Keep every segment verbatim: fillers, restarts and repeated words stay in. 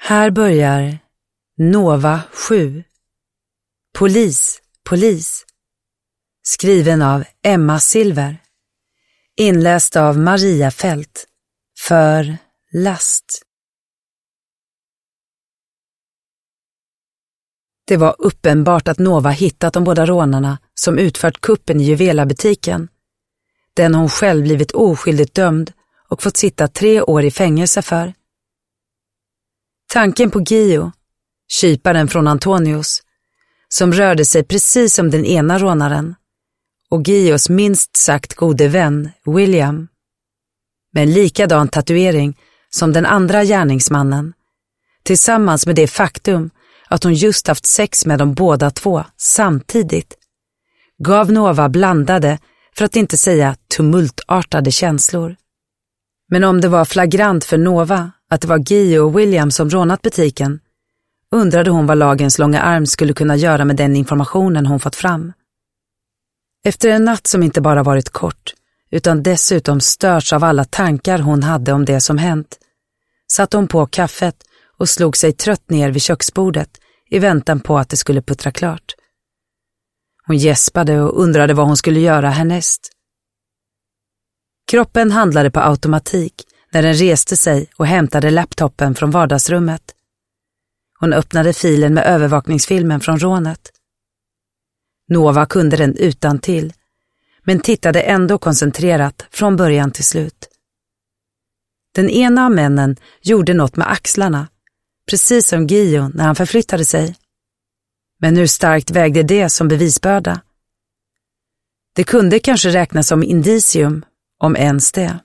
Här börjar Nova sju. Polis, polis. Skriven av Emma Silver. Inläst av Maria Fält. För last. Det var uppenbart att Nova hittat de båda rånarna som utfört kuppen i juvelabutiken. Den hon själv blivit oskyldigt dömd och fått sitta tre år i fängelse för. Tanken på Gio, kyparen från Antonius, som rörde sig precis som den ena rånaren, och Gios minst sagt gode vän, William, med en likadan tatuering som den andra gärningsmannen, tillsammans med det faktum att hon just haft sex med dem båda två samtidigt, gav Nova blandade, för att inte säga tumultartade känslor. Men om det var flagrant för Nova att det var Gio och William som rånat butiken, undrade hon vad lagens långa arm skulle kunna göra med den informationen hon fått fram. Efter en natt som inte bara varit kort, utan dessutom störts av alla tankar hon hade om det som hänt, satt hon på kaffet och slog sig trött ner vid köksbordet i väntan på att det skulle puttra klart. Hon gäspade och undrade vad hon skulle göra härnäst. Kroppen handlade på automatik när den reste sig och hämtade laptopen från vardagsrummet. Hon öppnade filen med övervakningsfilmen från rånet. Nova kunde den utan till, men tittade ändå koncentrerat från början till slut. Den ena av männen gjorde något med axlarna, precis som Gio när han förflyttade sig. Men hur starkt vägde det som bevisbörda? Det kunde kanske räknas som indicium, om ens det.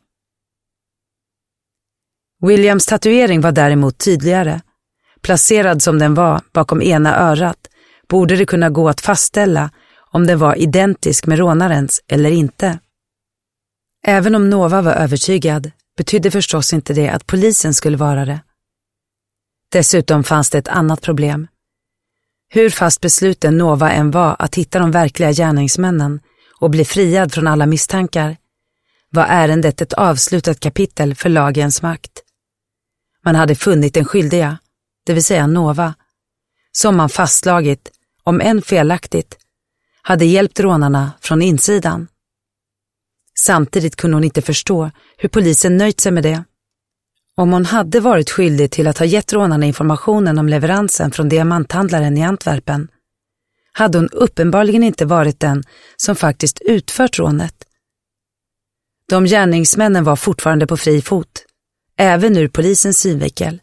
Williams tatuering var däremot tydligare. Placerad som den var bakom ena örat borde det kunna gå att fastställa om den var identisk med rånarens eller inte. Även om Nova var övertygad betydde förstås inte det att polisen skulle vara det. Dessutom fanns det ett annat problem. Hur fast besluten Nova än var att hitta de verkliga gärningsmännen och bli friad från alla misstankar, var ärendet ett avslutat kapitel för lagens makt. Man hade funnit den skyldiga, det vill säga Nova, som man fastslagit, om än felaktigt, hade hjälpt rånarna från insidan. Samtidigt kunde hon inte förstå hur polisen nöjt sig med det. Om hon hade varit skyldig till att ha gett rånarna informationen om leveransen från diamanthandlaren i Antwerpen, hade hon uppenbarligen inte varit den som faktiskt utfört rånet. De gärningsmännen var fortfarande på fri fot, även ur polisens synvinkel.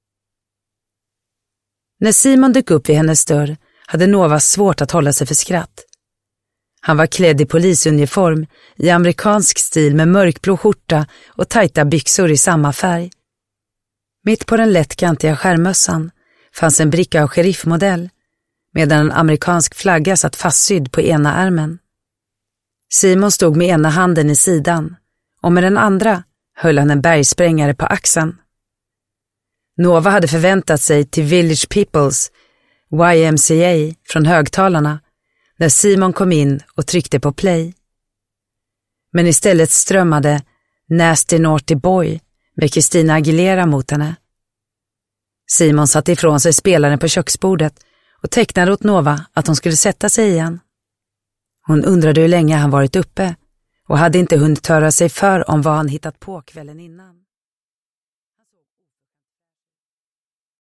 När Simon dök upp vid hennes dörr hade Nova svårt att hålla sig för skratt. Han var klädd i polisuniform i amerikansk stil med mörkblå skjorta och tajta byxor i samma färg. Mitt på den lättkantiga skärmössan fanns en bricka av sheriffmodell, medan en amerikansk flagga satt fastsydd på ena ärmen. Simon stod med ena handen i sidan och med den andra höll han en bergsprängare på axeln. Nova hade förväntat sig till Village Peoples Y M C A från högtalarna när Simon kom in och tryckte på play. Men istället strömmade Nasty Naughty Boy med Christina Aguilera mot henne. Simon satte ifrån sig spelaren på köksbordet och tecknade åt Nova att hon skulle sätta sig igen. Hon undrade hur länge han varit uppe och hade inte hunnit höra sig för om vad han hittat på kvällen innan.